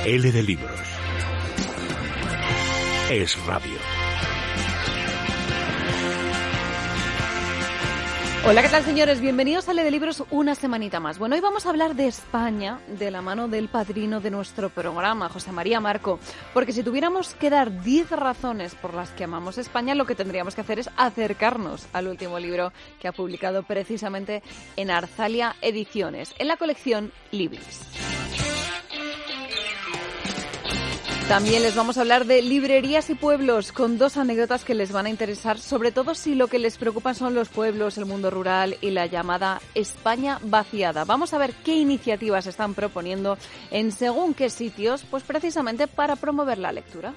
L de Libros. Es radio. Hola, ¿qué tal, señores? Bienvenidos a L de Libros una semanita más. Bueno, hoy vamos a hablar de España de la mano del padrino de nuestro programa, José María Marco, porque si tuviéramos que dar 10 razones por las que amamos España, lo que tendríamos que hacer es acercarnos al último libro que ha publicado precisamente en Arzalia Ediciones, en la colección Libris. También les vamos a hablar de librerías y pueblos con dos anécdotas que les van a interesar, sobre todo si lo que les preocupa son los pueblos, el mundo rural y la llamada España vaciada. Vamos a ver qué iniciativas están proponiendo en según qué sitios, pues precisamente para promover la lectura.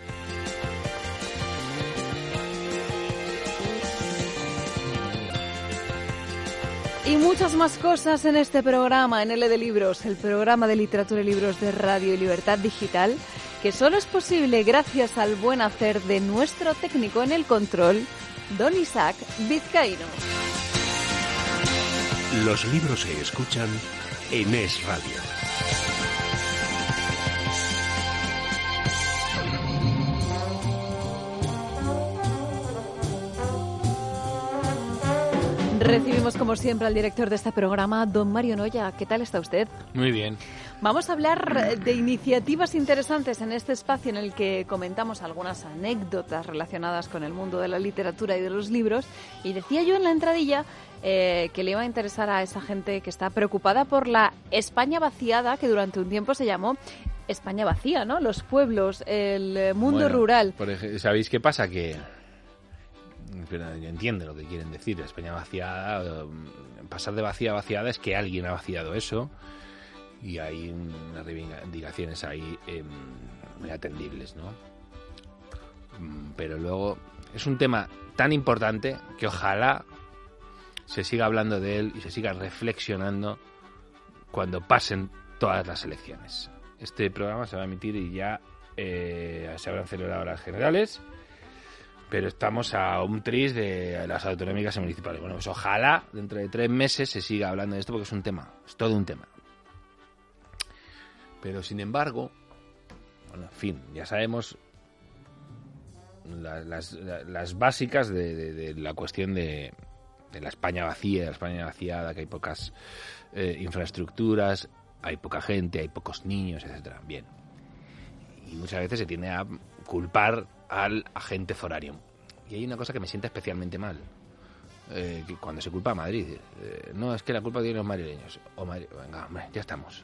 Y muchas más cosas en este programa, en L de Libros, el programa de literatura y libros de Radio y Libertad Digital, que solo es posible gracias al buen hacer de nuestro técnico en el control, don Isaac Vizcaíno. Los libros se escuchan en Es Radio. Recibimos como siempre al director de este programa, don Mario Noya. ¿Qué tal está usted? Muy bien. Vamos a hablar de iniciativas interesantes en este espacio en el que comentamos algunas anécdotas relacionadas con el mundo de la literatura y de los libros. Y decía yo en la entradilla que le iba a interesar a esa gente que está preocupada por la España vaciada, que durante un tiempo se llamó España vacía, ¿no? Los pueblos, el mundo rural. ¿Sabéis qué pasa? Que yo entiendo lo que quieren decir. España vaciada, pasar de vacía a vaciada es que alguien ha vaciado eso. Y hay unas reivindicaciones ahí muy atendibles, ¿no? Pero luego es un tema tan importante que ojalá se siga hablando de él y se siga reflexionando cuando pasen todas las elecciones. Este programa se va a emitir y ya se habrán celebrado las generales, pero estamos a un tris de las autonómicas y municipales. Bueno, pues ojalá dentro de 3 meses se siga hablando de esto porque es un tema, es todo un tema. Pero, sin embargo, bueno, en fin, ya sabemos las básicas de la cuestión de la España vacía, de la España vaciada, que hay pocas infraestructuras, hay poca gente, hay pocos niños, etcétera. Bien. Y muchas veces se tiende a culpar al agente foráneo. Y hay una cosa que me sienta especialmente mal, que cuando se culpa a Madrid. No, es que la culpa tiene los madrileños. Venga, hombre, ya estamos.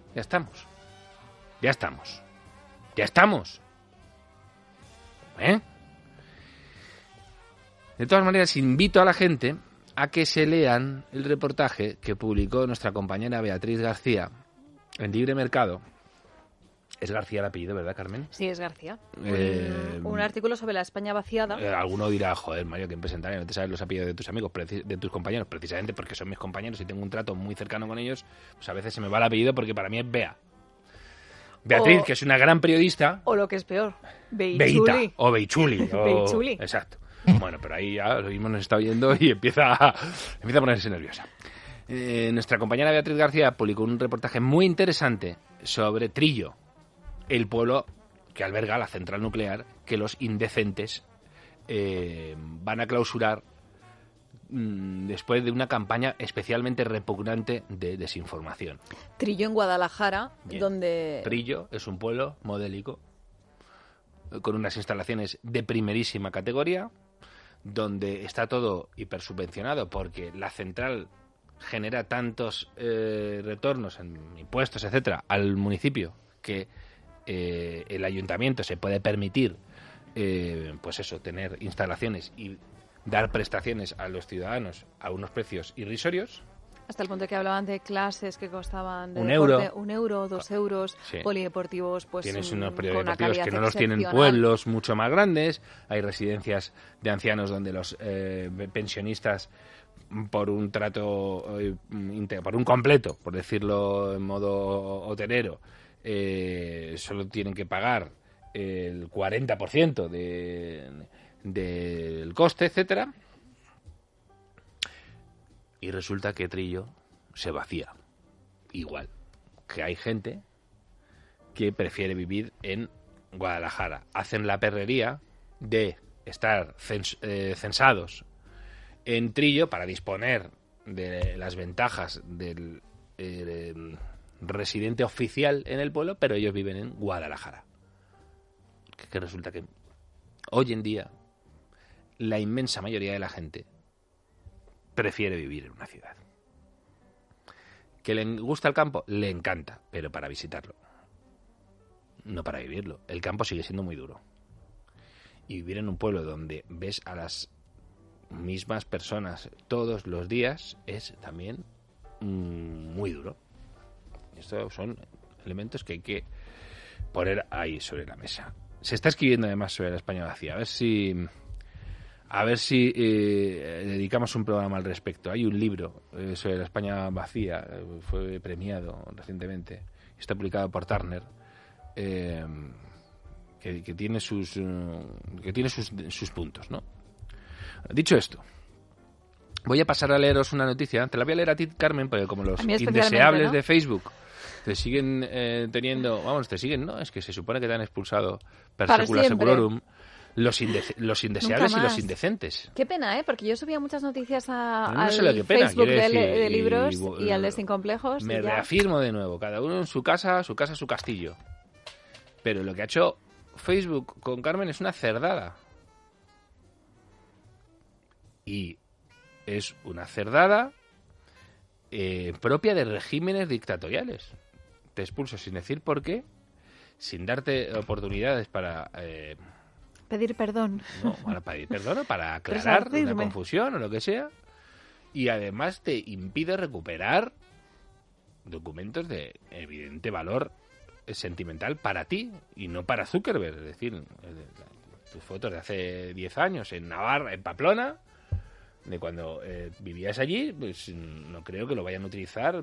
De todas maneras, invito a la gente a que se lean el reportaje que publicó nuestra compañera Beatriz García en Libre Mercado. Es García el apellido, ¿verdad, Carmen? Sí, es García. Un artículo sobre la España vaciada. Alguno dirá, joder, Mario, que empresentaré, no te sabes los apellidos de tus amigos, de tus compañeros, precisamente porque son mis compañeros y tengo un trato muy cercano con ellos, pues a veces se me va el apellido porque para mí es Beatriz, que es una gran periodista. O lo que es peor, Beita o Beichuli. Beichuli. Exacto. Bueno, pero ahí ya lo mismo nos está oyendo y empieza a ponerse nerviosa. Nuestra compañera Beatriz García publicó un reportaje muy interesante sobre Trillo, el pueblo que alberga la central nuclear que los indecentes van a clausurar después de una campaña especialmente repugnante de desinformación. Trillo en Guadalajara. Bien. Donde... Trillo es un pueblo modélico con unas instalaciones de primerísima categoría, donde está todo hipersubvencionado porque la central genera tantos retornos en impuestos, etcétera, al municipio que el ayuntamiento se puede permitir pues eso, tener instalaciones y dar prestaciones a los ciudadanos a unos precios irrisorios. Hasta el punto de que hablaban de clases que costaban de €1. 1 euro, 2 euros, Sí. Polideportivos, pues Tienes unos con polideportivos una que no calidad los tienen excepcional. pueblos mucho más grandes, hay residencias de ancianos donde los pensionistas por un trato por un completo, por decirlo en modo hotelero, solo tienen que pagar el 40% del coste, etcétera. Y resulta que Trillo se vacía. Igual que hay gente que prefiere vivir en Guadalajara. Hacen la perrería de estar censados en Trillo para disponer de las ventajas del residente oficial en el pueblo, pero ellos viven en Guadalajara. Que resulta que hoy en día la inmensa mayoría de la gente prefiere vivir en una ciudad. ¿Que le gusta el campo? Le encanta, pero para visitarlo, no para vivirlo. El campo sigue siendo muy duro. Y vivir en un pueblo donde ves a las mismas personas todos los días es también muy duro. Estos son elementos que hay que poner ahí sobre la mesa. Se está escribiendo además sobre la España vacía. A ver si dedicamos un programa al respecto. Hay un libro sobre la España vacía, fue premiado recientemente, está publicado por Turner, que tiene sus puntos, ¿no? Dicho esto, voy a pasar a leeros una noticia. Te la voy a leer a ti, Carmen, porque como los indeseables, ¿no?, de Facebook te siguen teniendo... Vamos, te siguen, ¿no? Es que se supone que te han expulsado per secula seculorum. Los indeseables y los indecentes. Qué pena, ¿eh? Porque yo subía muchas noticias al Facebook de libros y al de Sin Complejos. Me reafirmo de nuevo, cada uno en su casa, su castillo. Pero lo que ha hecho Facebook con Carmen es una cerdada. Y es una cerdada propia de regímenes dictatoriales. Te expulso sin decir por qué, sin darte oportunidades para... pedir perdón. No, para pedir perdón o para aclarar una confusión o lo que sea. Y además te impide recuperar documentos de evidente valor sentimental para ti y no para Zuckerberg. Es decir, tus fotos de hace 10 años en Navarra, en Pamplona, de cuando vivías allí, pues no creo que lo vayan a utilizar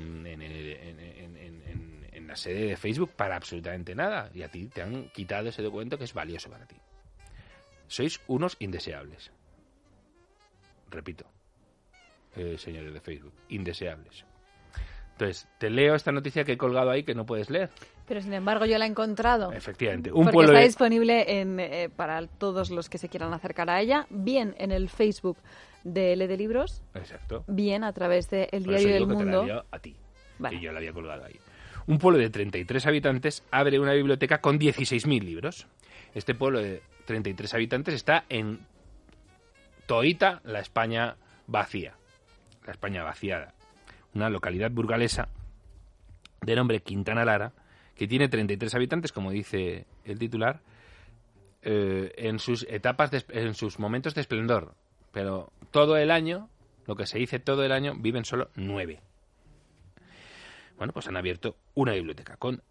en la sede de Facebook para absolutamente nada. Y a ti te han quitado ese documento que es valioso para ti. Sois unos indeseables. Repito, señores de Facebook, indeseables. Entonces, te leo esta noticia que he colgado ahí que no puedes leer. Pero, sin embargo, yo la he encontrado. Efectivamente. Porque está disponible para todos los que se quieran acercar a ella, bien en el Facebook de L de Libros, exacto, bien a través de El Diario del Mundo. Te la a ti, vale, que yo la había colgado ahí. Un pueblo de 33 habitantes abre una biblioteca con 16.000 libros. Este pueblo de 33 habitantes está en Toita, la España vacía, la España vaciada. Una localidad burgalesa de nombre Quintana Lara, que tiene 33 habitantes, como dice el titular, en sus en sus momentos de esplendor. Pero todo el año, lo que se dice todo el año, viven solo 9. Bueno, pues han abierto una biblioteca con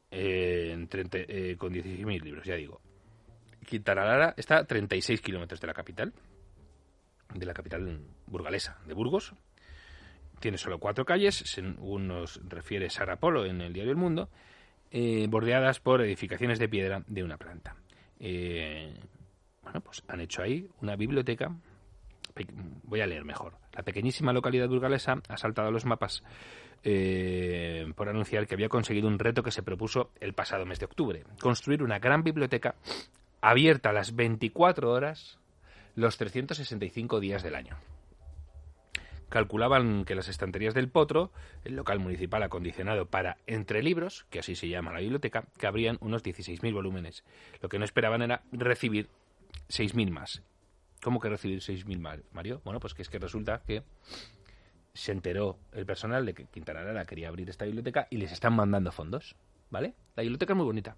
16.000 libros, ya digo. Quintana Lara está a 36 kilómetros de la capital burgalesa de Burgos. Tiene solo 4 calles, según nos refiere Sara Polo en el Diario El Mundo, bordeadas por edificaciones de piedra de una planta. Bueno, pues han hecho ahí una biblioteca. Voy a leer mejor. La pequeñísima localidad burgalesa ha saltado a los mapas por anunciar que había conseguido un reto que se propuso el pasado mes de octubre: construir una gran biblioteca abierta a las 24 horas, los 365 días del año. Calculaban que las estanterías del Potro, el local municipal acondicionado para Entre Libros, que así se llama la biblioteca, cabrían unos 16.000 volúmenes. Lo que no esperaban era recibir 6.000 más. ¿Cómo que recibir 6.000 más, Mario? Bueno, pues que es que resulta que se enteró el personal de que Quintana Lara quería abrir esta biblioteca y les están mandando fondos, ¿vale? La biblioteca es muy bonita.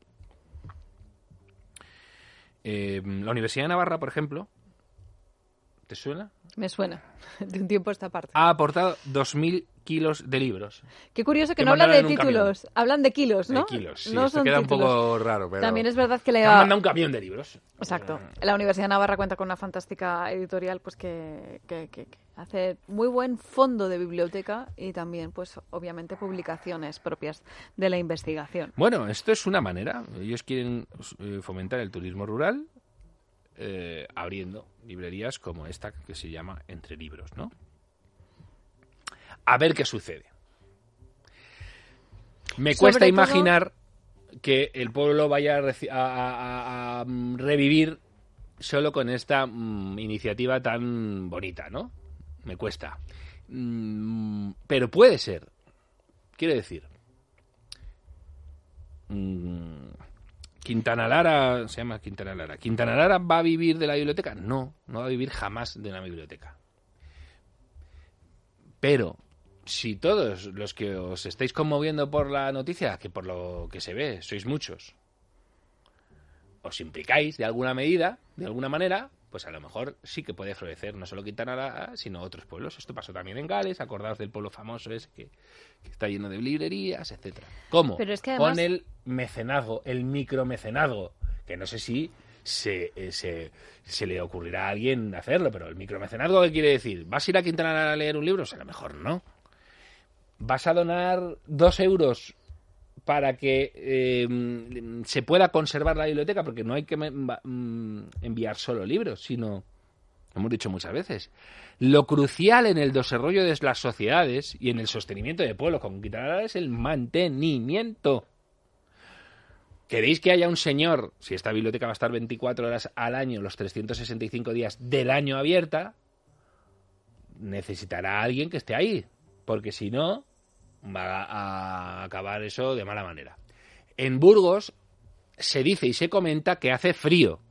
La Universidad de Navarra, por ejemplo, ¿te suena? Me suena, de un tiempo a esta parte. Ha aportado 2.000 kilos de libros. Qué curioso que no hablan de títulos, hablan de kilos, ¿no? De kilos, sí. No Esto queda títulos. Un poco raro, pero... También es verdad que le ha mandado un camión de libros. Exacto. La Universidad de Navarra cuenta con una fantástica editorial pues que hace muy buen fondo de biblioteca y también, pues, obviamente, publicaciones propias de la investigación. Bueno, esto es una manera. Ellos quieren fomentar el turismo rural, abriendo librerías como esta que se llama Entre Libros, ¿no? A ver qué sucede. Me cuesta imaginar que el pueblo vaya a revivir solo con esta iniciativa tan bonita, ¿no? Me cuesta. Pero puede ser. Quiero decir, Quintana Lara, se llama Quintana Lara. ¿Quintana Lara va a vivir de la biblioteca? No, no va a vivir jamás de una biblioteca. Pero si todos los que os estáis conmoviendo por la noticia, que por lo que se ve sois muchos, os implicáis de alguna medida, de alguna manera, pues a lo mejor sí que puede florecer no solo Quintana Lara, sino otros pueblos. Esto pasó también en Gales, acordaos del pueblo famoso ese que está lleno de librerías, etcétera. ¿Cómo? Pero es que además... Con el mecenazgo, el micromecenazgo, que no sé si se le ocurrirá a alguien hacerlo, pero el micromecenazgo, ¿qué quiere decir? ¿Vas a ir a Quintana Lara a leer un libro? O sea, a lo mejor no. ¿Vas a donar 2 euros para que se pueda conservar la biblioteca? Porque no hay que enviar solo libros, sino, hemos dicho muchas veces, lo crucial en el desarrollo de las sociedades y en el sostenimiento de pueblos con Quintana Lara es el mantenimiento. ¿Queréis que haya un señor, si esta biblioteca va a estar 24 horas al año, los 365 días del año abierta, necesitará a alguien que esté ahí? Porque si no, va a acabar eso de mala manera. En Burgos se dice y se comenta que hace frío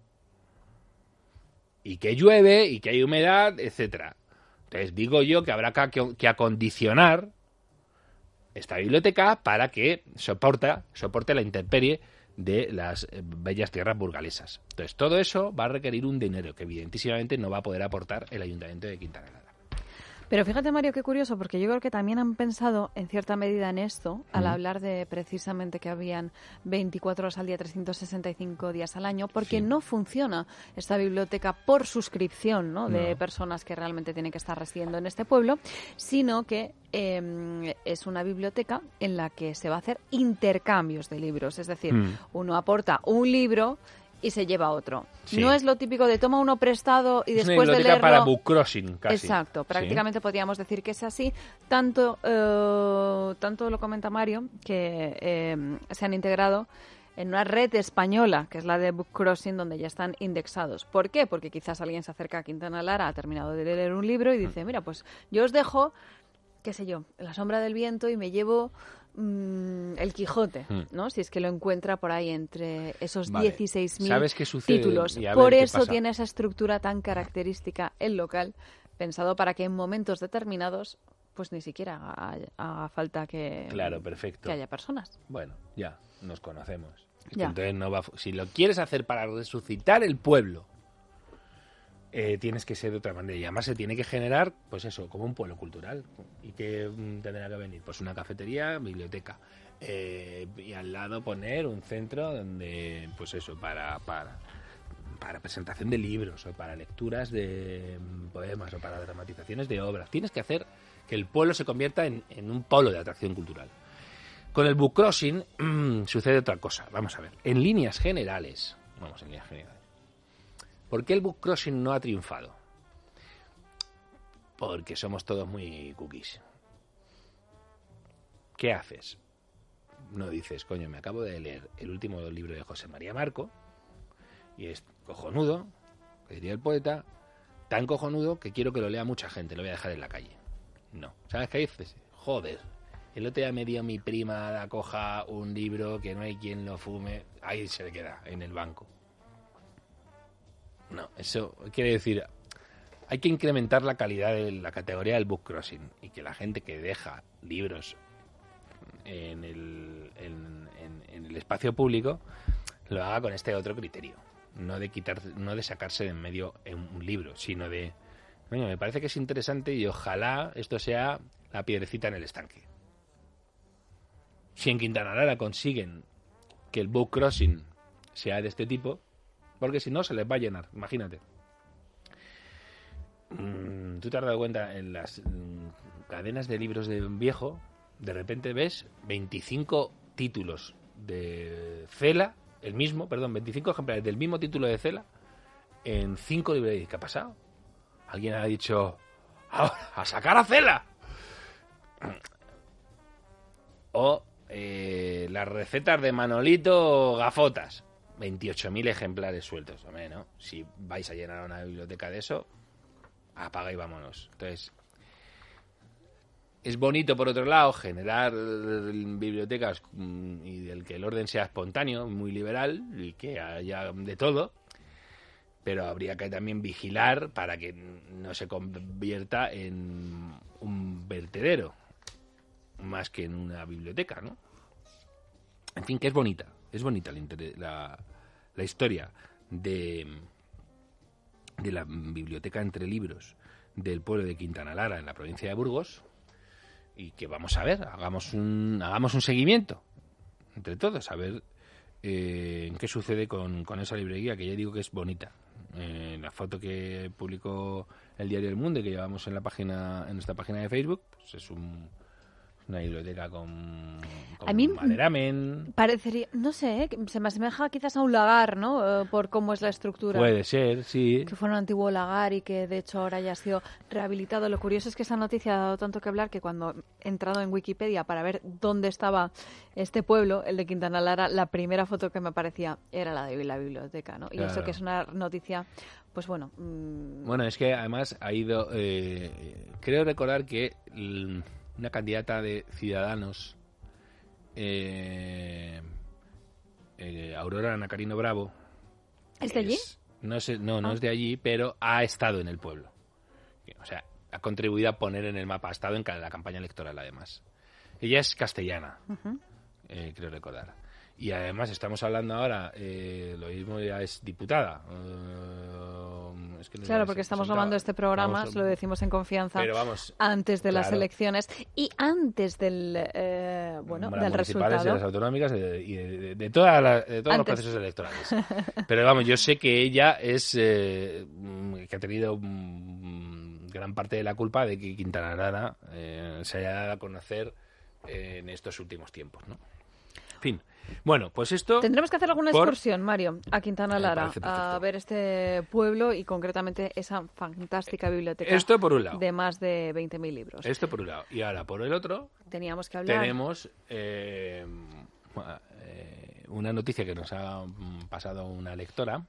y que llueve y que hay humedad, etcétera. Entonces digo yo que habrá que acondicionar esta biblioteca para que soporte la intemperie de las bellas tierras burgalesas. Entonces todo eso va a requerir un dinero que evidentísimamente no va a poder aportar el Ayuntamiento de Quintana Lara. Pero fíjate, Mario, qué curioso, porque yo creo que también han pensado en cierta medida en esto, al hablar de precisamente que habían 24 horas al día, 365 días al año, porque no funciona esta biblioteca por suscripción, ¿no? De personas que realmente tienen que estar residiendo en este pueblo, sino que es una biblioteca en la que se va a hacer intercambios de libros, es decir, uno aporta un libro y se lleva otro. Sí. No es lo típico de toma uno prestado y después de leerlo... para book crossing, casi. Exacto, prácticamente podríamos decir que es así. Tanto lo comenta Mario, que se han integrado en una red española, que es la de Book Crossing, donde ya están indexados. ¿Por qué? Porque quizás alguien se acerca a Quintana Lara, ha terminado de leer un libro y dice, mira, pues yo os dejo, qué sé yo, La sombra del viento y me llevo... El Quijote, ¿no? Si es que lo encuentra por ahí entre esos 16.000 títulos. Por eso tiene esa estructura tan característica el local, pensado para que en momentos determinados pues ni siquiera haga falta que, que haya personas. Bueno, ya, nos conocemos. Entonces si lo quieres hacer para resucitar el pueblo, tienes que ser de otra manera. Y además se tiene que generar, pues eso, como un pueblo cultural. ¿Y qué tendrá que venir? Pues una cafetería, biblioteca. Y al lado poner un centro donde, pues eso, para presentación de libros, o para lecturas de poemas, o para dramatizaciones de obras. Tienes que hacer que el pueblo se convierta en un polo de atracción cultural. Con el book crossing sucede otra cosa. Vamos a ver. En líneas generales. ¿Por qué el book crossing no ha triunfado? Porque somos todos muy cookies. ¿Qué haces? No dices, coño, me acabo de leer el último libro de José María Marco y es cojonudo, que diría el poeta, tan cojonudo que quiero que lo lea mucha gente, lo voy a dejar en la calle. No. ¿Sabes qué dices? Joder, el otro día me dio mi prima, coja un libro que no hay quien lo fume, ahí se le queda, en el banco. No, eso quiere decir, hay que incrementar la calidad de la categoría del book crossing y que la gente que deja libros en el espacio público lo haga con este otro criterio, no de sacarse de en medio un libro, sino de, bueno, me parece que es interesante y ojalá esto sea la piedrecita en el estanque. Si en Quintana Lara consiguen que el book crossing sea de este tipo, porque si no se les va a llenar, imagínate. ¿Tú te has dado cuenta en las cadenas de libros de viejo? De repente ves 25 títulos de Cela, 25 ejemplares del mismo título de Cela en 5 librerías. ¿Qué ha pasado? Alguien ha dicho, ¡a sacar a Cela! O las recetas de Manolito Gafotas. 28.000 ejemplares sueltos, hombre, ¿no? Si vais a llenar una biblioteca de eso, apaga y vámonos. Entonces, es bonito, por otro lado, generar bibliotecas y del que el orden sea espontáneo, muy liberal, y que haya de todo, pero habría que también vigilar para que no se convierta en un vertedero, más que en una biblioteca, ¿no? En fin, que es bonita la historia de la biblioteca entre libros del pueblo de Quintana Lara, en la provincia de Burgos, y que vamos a ver, hagamos un seguimiento entre todos, a ver qué sucede con esa librería, que ya digo que es bonita. La foto que publicó el diario El Mundo y que llevamos en nuestra página de Facebook, pues es una biblioteca con a mí maderamen. Parecería, no sé, se me asemeja quizás a un lagar, ¿no? Por cómo es la estructura. Puede ser, sí. Que fue un antiguo lagar y que de hecho ahora ya ha sido rehabilitado. Lo curioso es que esa noticia ha dado tanto que hablar que cuando he entrado en Wikipedia para ver dónde estaba este pueblo, el de Quintana Lara, la primera foto que me aparecía era la de la biblioteca, ¿no? Claro. Y eso que es una noticia, pues bueno. Bueno, es que además ha ido, creo recordar que una candidata de Ciudadanos, Aurora Nacarino Bravo. ¿Es de allí? No es de allí, pero ha estado en el pueblo. O sea, ha contribuido a poner en el mapa, ha estado en la campaña electoral además. Ella es castellana, creo recordar. Y además estamos hablando ahora, lo mismo ya es diputada. Claro, porque estamos grabando este programa, lo decimos en confianza, antes de las elecciones y antes del del resultado. De las autonómicas y de todos los procesos electorales. Pero vamos, yo sé que ella es que ha tenido gran parte de la culpa de que Quintana Lara se haya dado a conocer en estos últimos tiempos, ¿no? En fin. Bueno, pues esto... Tendremos que hacer alguna excursión, Mario, a Quintana Lara, a ver este pueblo y concretamente esa fantástica biblioteca. Esto por un lado. De más de 20.000 libros. Esto por un lado. Y ahora, por el otro... Teníamos que hablar... Tenemos una noticia que nos ha pasado una lectora.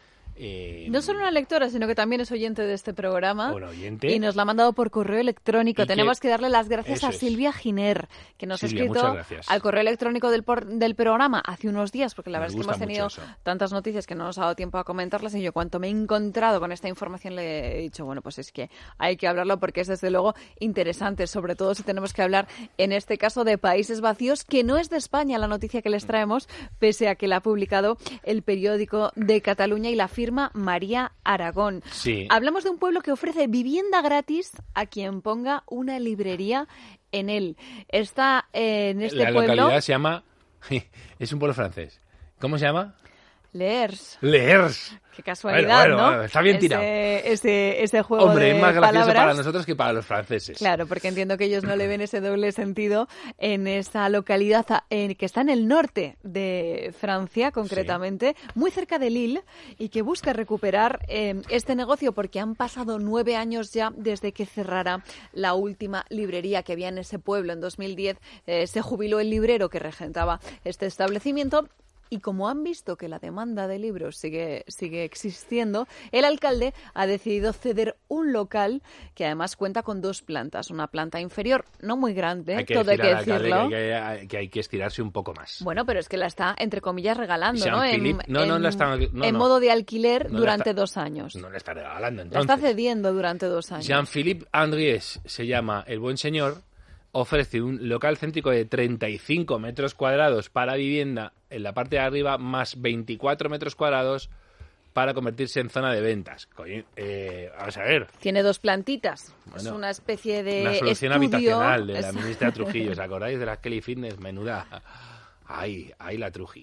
No solo una lectora, sino que también es oyente de este programa. Una oyente. Y nos la ha mandado por correo electrónico. Tenemos que darle las gracias a Silvia Giner, que nos ha escrito al correo electrónico del programa hace unos días, porque la verdad es que hemos tenido tantas noticias que no nos ha dado tiempo a comentarlas, y yo cuanto me he encontrado con esta información le he dicho, bueno, pues es que hay que hablarlo porque es desde luego interesante, sobre todo si tenemos que hablar en este caso de países vacíos, que no es de España la noticia que les traemos, pese a que la ha publicado el periódico de Cataluña y la firma María Aragón. Sí. Hablamos de un pueblo que ofrece vivienda gratis a quien ponga una librería en él. Está en este pueblo... La localidad se llama... Es un pueblo francés. ¿Cómo se llama? Leers. Qué casualidad, ¿no? Está bien tirado. Ese juego de palabras. Hombre, es más gracioso para nosotros que para los franceses. Claro, porque entiendo que ellos no le ven ese doble sentido en esa localidad que está en el norte de Francia, concretamente, muy cerca de Lille, y que busca recuperar este negocio porque han pasado 9 años ya desde que cerrara la última librería que había en ese pueblo. En 2010 se jubiló el librero que regentaba este establecimiento. Y como han visto que la demanda de libros sigue existiendo, el alcalde ha decidido ceder un local que además cuenta con 2 plantas. Una planta inferior, no muy grande, todo hay que decirlo. Que hay que estirarse un poco más. Bueno, pero es que la está, entre comillas, regalando, ¿no? En modo de alquiler durante 2 años. No la está regalando, entonces. La está cediendo durante 2 años. Jean-Philippe Andries se llama el buen señor. Ofrece un local céntrico de 35 metros cuadrados para vivienda en la parte de arriba, más 24 metros cuadrados para convertirse en zona de ventas. Vamos a ver. Tiene 2 plantitas. Bueno, es una especie de una solución estudio habitacional de la ministra Trujillo. ¿Os acordáis de la Kelly Fitness? Menuda. Ahí la Truji.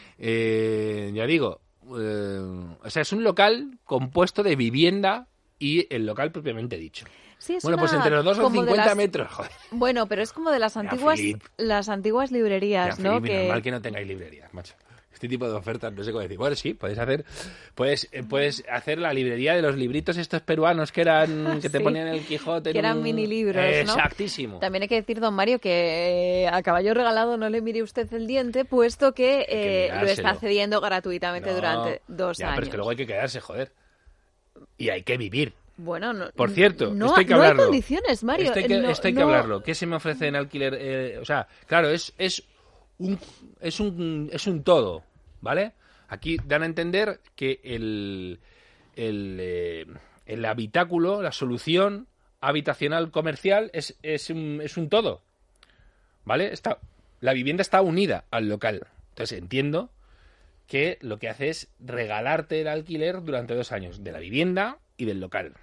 Ya digo, o sea, es un local compuesto de vivienda y el local propiamente dicho. Sí, bueno, pues entre los dos son 50 metros, joder. Bueno, pero es como de las antiguas librerías, ¿no? Philippe, normal que no tengáis librerías, macho. este tipo de ofertas, no sé cómo decir. Bueno, sí, puedes hacer la librería de los libritos estos peruanos que te Sí, ponían el Quijote. que eran mini libros, ¿no? Exactísimo. También hay que decir, don Mario, que a caballo regalado no le mire usted el diente, puesto que lo está mirárselo. cediendo gratuitamente No, durante 2 ya, años. pero es que luego hay que quedarse, joder. Y hay que vivir. Bueno, no, Por cierto, no, esto hay que no hablarlo. hay condiciones, Mario. Esto hay que No- hablarlo. ¿Qué se me ofrece en alquiler? O sea, claro, es un todo, ¿vale? Aquí dan a entender que el habitáculo, la solución habitacional comercial es un todo, ¿vale? La vivienda está unida al local. Entonces entiendo que lo que hace es regalarte el alquiler durante 2 años de la vivienda y del local.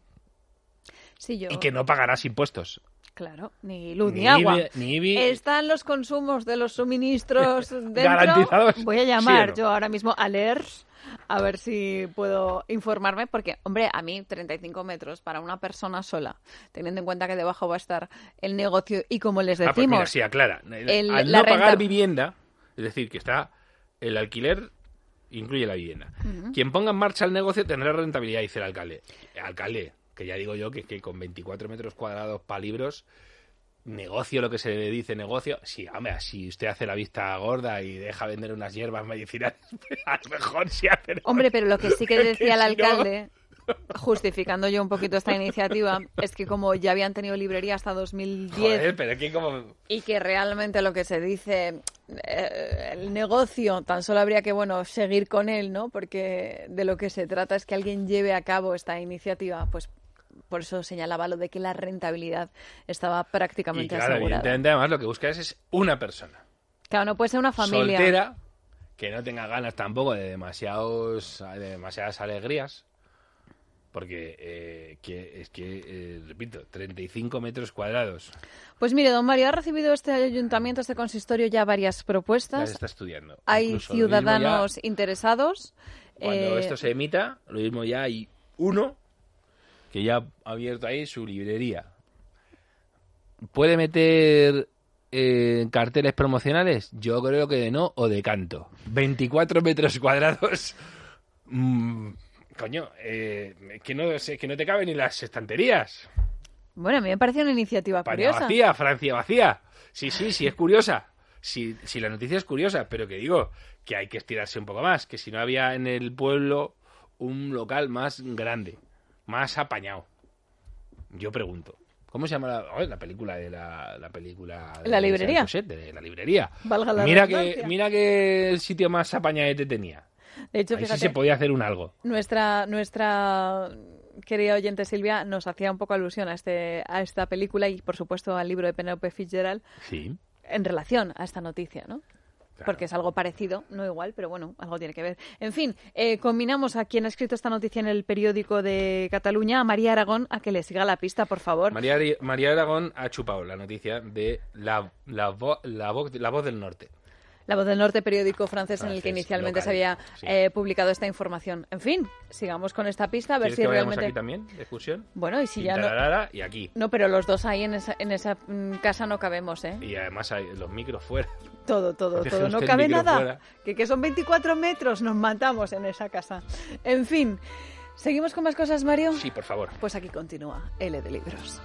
Sí, yo... Y que no pagarás impuestos. Claro, ni luz ni, Ni agua. Ni IBI. Están los consumos de los suministros dentro. Garantizados. Voy a llamar ¿Sí o no? yo ahora mismo a LERS a ver si puedo informarme, porque, hombre, a mí 35 metros para una persona sola, teniendo en cuenta que debajo va a estar el negocio y como les decimos... Pues mira, sí, aclara. Al la no pagar renta- vivienda, es decir, que está el alquiler incluye la vivienda. Ujú. Quien ponga en marcha el negocio tendrá rentabilidad, dice el alcalde. Alcalde, que ya digo yo que con 24 metros cuadrados para libros, negocio, lo que se dice negocio, sí, hombre, si usted hace la vista gorda y deja vender unas hierbas medicinales, a lo mejor sí hace negocio. Hombre, pero lo que sí que decía el si no- alcalde, justificando yo un poquito esta iniciativa, es que como ya habían tenido librería hasta 2010 Joder, pero es que como... y que realmente lo que se dice, el negocio, tan solo habría que, bueno, seguir con él, ¿no? Porque de lo que se trata es que alguien lleve a cabo esta iniciativa, pues por eso señalaba lo de que la rentabilidad estaba Y prácticamente claro, asegurada. evidentemente, además, lo que buscas es una persona. Claro, no puede ser una familia. Soltera, que no tenga ganas tampoco de demasiadas alegrías, porque repito, 35 metros cuadrados. Pues mire, don Mario, ha recibido este ayuntamiento, este consistorio, ya varias Las propuestas. está estudiando. Hay Incluso lo mismo ciudadanos interesados. ya, cuando Eh, esto se emita, lo mismo ya hay uno que ya ha abierto ahí su librería. ¿Puede meter carteles promocionales? Yo creo que de no o de canto. 24 metros cuadrados. Coño, que no te caben ni las estanterías. Bueno, a mí me parece una iniciativa España curiosa. vacía, Francia vacía. Sí, es curiosa. Sí, la noticia es curiosa, pero que digo que hay que estirarse un poco más, que si no había en el pueblo un local más grande, más apañado. Yo pregunto, ¿cómo se llama la película de la película de La librería. José, de la librería? Valga la Mira redundancia. que el sitio más apañadete tenía. De hecho, Ahí sí fíjate, se podía hacer un algo. nuestra querida oyente Silvia nos hacía un poco alusión a esta película y, por supuesto, al libro de Penelope Fitzgerald Sí. en relación a esta noticia, ¿no? Claro. Porque es algo parecido, no igual, pero bueno, algo tiene que ver. En fin, combinamos a quien ha escrito esta noticia en el periódico de Cataluña, a María Aragón, a que le siga la pista, por favor. María Aragón ha chupado la noticia de la voz del norte. La Voz del Norte, periódico francés en el que Francés, inicialmente local, se había sí. Publicado esta información. En fin, sigamos con esta pista, a ver ¿Quieres si que vayamos realmente... aquí también, de excursión? Bueno, y si ya no... Tararara, y aquí. No, pero los dos ahí en esa casa no cabemos, ¿eh? Y además hay los micros fuera. Todo. Deje No usted cabe el micro nada. fuera. Que son 24 metros, nos matamos en esa casa. En fin, ¿seguimos con más cosas, Mario? Sí, por favor. Pues aquí continúa L de Libros.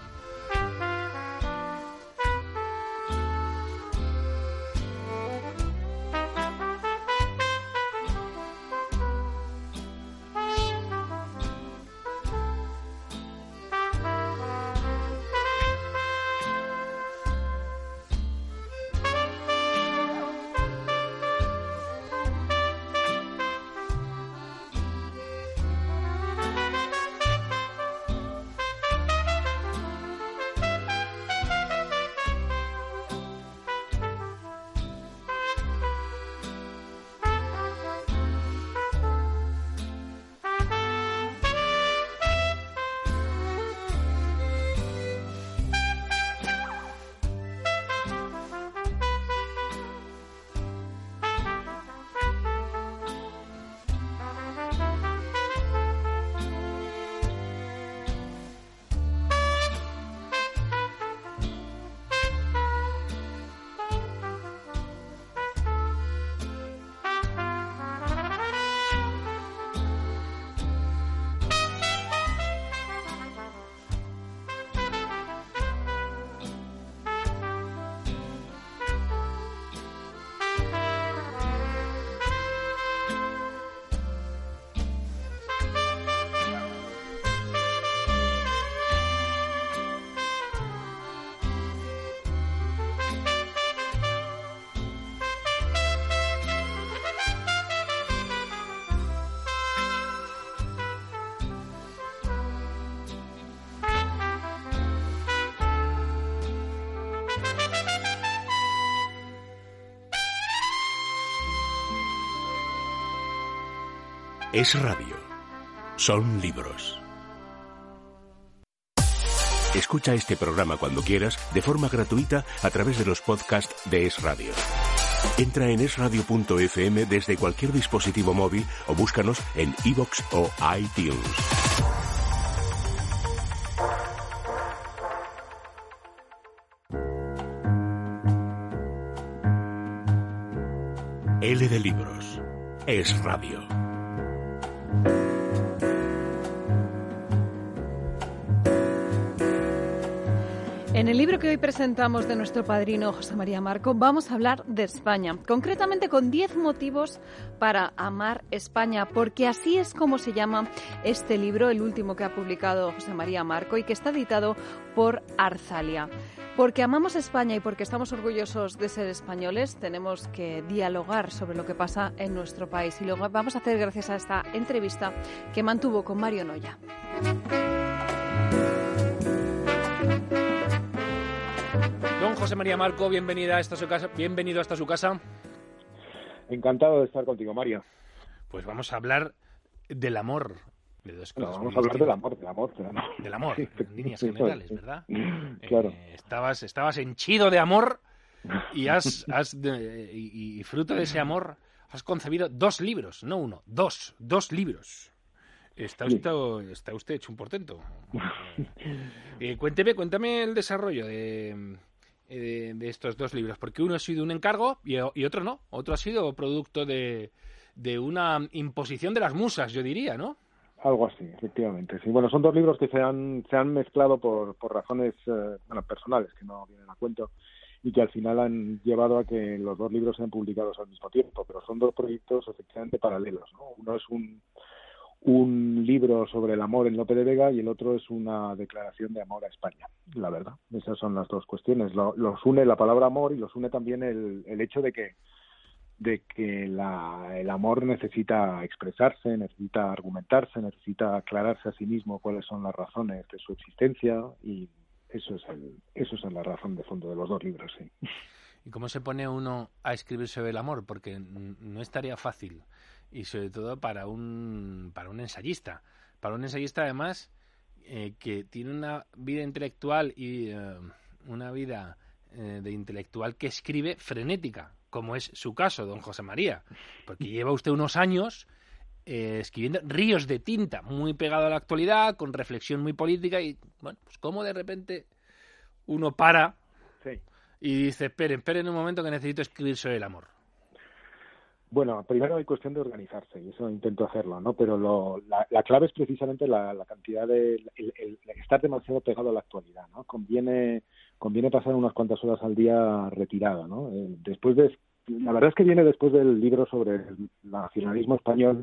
Es Radio. Son libros. Escucha este programa cuando quieras, de forma gratuita, a través de los podcasts de Es Radio. Entra en esradio.fm desde cualquier dispositivo móvil o búscanos en iVoox o iTunes. L de libros. Es Radio. En el libro que hoy presentamos de nuestro padrino José María Marco vamos a hablar de España, concretamente con 10 motivos para amar España, porque así es como se llama este libro, el último que ha publicado José María Marco y que está editado por Arzalia. Porque amamos España y porque estamos orgullosos de ser españoles, tenemos que dialogar sobre lo que pasa en nuestro país y lo vamos a hacer gracias a esta entrevista que mantuvo con Mario Noya. Don José María Marco, bienvenido a esta su casa. Encantado de estar contigo, Mario. Pues vamos a hablar del amor. De dos cosas. Vamos a hablar del amor. Del amor, en líneas generales, ¿verdad? Claro. Estabas henchido de amor y y fruto de ese amor has concebido 2 libros, no uno, dos libros. Está usted hecho un portento. Cuéntame el desarrollo de estos 2 libros, porque uno ha sido un encargo y otro no. Otro ha sido producto de una imposición de las musas, yo diría, ¿no? Algo así, efectivamente. Sí, bueno, son 2 libros que se han mezclado por razones personales que no vienen a cuento y que al final han llevado a que los 2 libros sean publicados al mismo tiempo, pero son 2 proyectos efectivamente paralelos, ¿no? Uno es un libro sobre el amor en Lope de Vega y el otro es una declaración de amor a España, la verdad. Esas son las 2 cuestiones. Los une la palabra amor y los une también el hecho de que el amor necesita expresarse, necesita argumentarse, necesita aclararse a sí mismo cuáles son las razones de su existencia y eso es la razón de fondo de los 2 libros, sí. ¿Y cómo se pone uno a escribir sobre el amor? Porque no es tarea fácil y sobre todo para un ensayista. Para un ensayista además que tiene una vida intelectual y una vida de intelectual que escribe frenética, como es su caso, don José María, porque lleva usted unos años escribiendo ríos de tinta, muy pegado a la actualidad, con reflexión muy política y, bueno, pues como de repente uno para y dice, esperen un momento que necesito escribir sobre el amor. Bueno, primero hay cuestión de organizarse y eso intento hacerlo, ¿no? Pero la clave es precisamente la cantidad de el estar demasiado pegado a la actualidad, ¿no? Conviene pasar unas cuantas horas al día retirado, ¿no? La verdad es que viene después del libro sobre el nacionalismo español,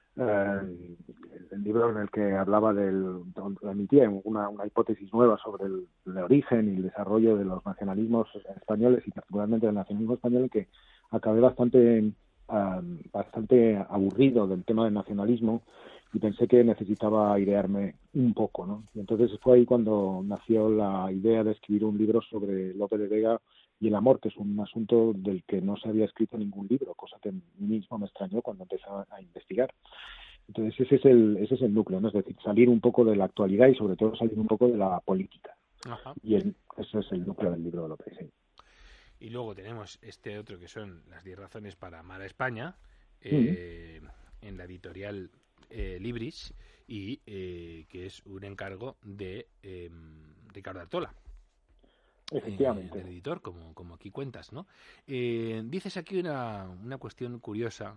el libro en el que hablaba emitía una hipótesis nueva sobre el origen y el desarrollo de los nacionalismos españoles y particularmente del nacionalismo español, que acabé bastante aburrido del tema del nacionalismo y pensé que necesitaba airearme un poco, ¿no? Y entonces fue ahí cuando nació la idea de escribir un libro sobre Lope de Vega y el amor, que es un asunto del que no se había escrito ningún libro, cosa que a mí mismo me extrañó cuando empecé a investigar. Entonces ese es el núcleo, ¿no? Es decir, salir un poco de la actualidad y sobre todo salir un poco de la política. Ajá. Y ese es el núcleo del libro de Lope, sí. Y luego tenemos este otro que son las 10 razones para amar a España, en la editorial Libris, y que es un encargo de Ricardo Artola. Efectivamente. Del editor, como aquí cuentas, ¿no? Dices aquí una cuestión curiosa,